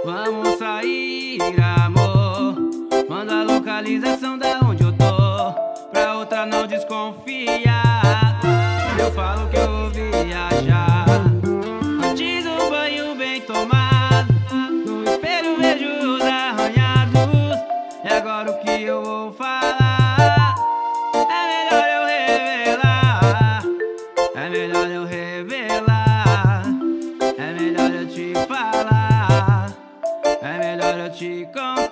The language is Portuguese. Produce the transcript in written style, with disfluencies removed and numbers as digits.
Vamos sair, amor. Manda a localização da onde eu tô, pra outra não desconfiar. Eu falo que eu vou viajar, antes do banho bem tomado. No espelho vejo os arranhados. E agora o que eu vou falar? É melhor eu revelar. É melhor eu revelar. É melhor eu te falar. É melhor eu te contar.